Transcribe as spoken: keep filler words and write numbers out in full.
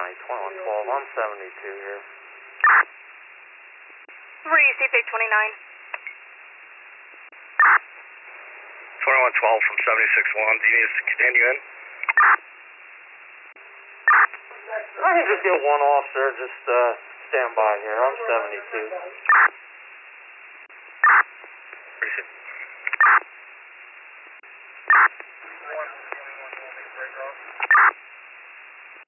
twenty-one twelve, I'm seventy-two here. Where you see Big twenty-nine? twenty-one twelve from seventy-six one, do you need us to continue in? I can just get one officer, just uh, stand by here, I'm seventy-two. Appreciate it.